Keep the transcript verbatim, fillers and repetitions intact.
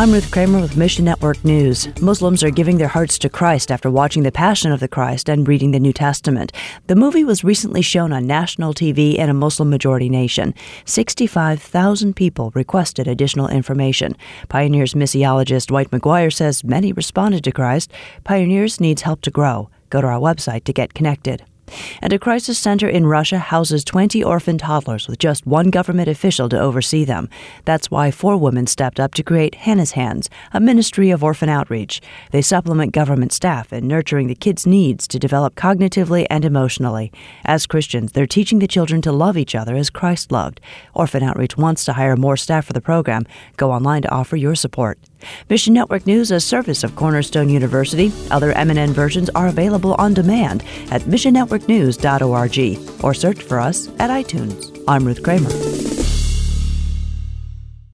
I'm Ruth Kramer with Mission Network News. Muslims are giving their hearts to Christ after watching The Passion of the Christ and reading the New Testament. The movie was recently shown on national T V in a Muslim-majority nation. sixty-five thousand people requested additional information. Pioneers missiologist Dwight McGuire says many responded to Christ. Pioneers needs help to grow. Go to our website to get connected. And a crisis center in Russia houses twenty orphan toddlers with just one government official to oversee them. That's why four women stepped up to create Hannah's Hands, a ministry of orphan outreach. They supplement government staff in nurturing the kids' needs to develop cognitively and emotionally. As Christians, they're teaching the children to love each other as Christ loved. Orphan Outreach wants to hire more staff for the program. Go online to offer your support. Mission Network News, a service of Cornerstone University. Other M N N versions are available on demand at mission network news dot org or search for us at iTunes. I'm Ruth Kramer.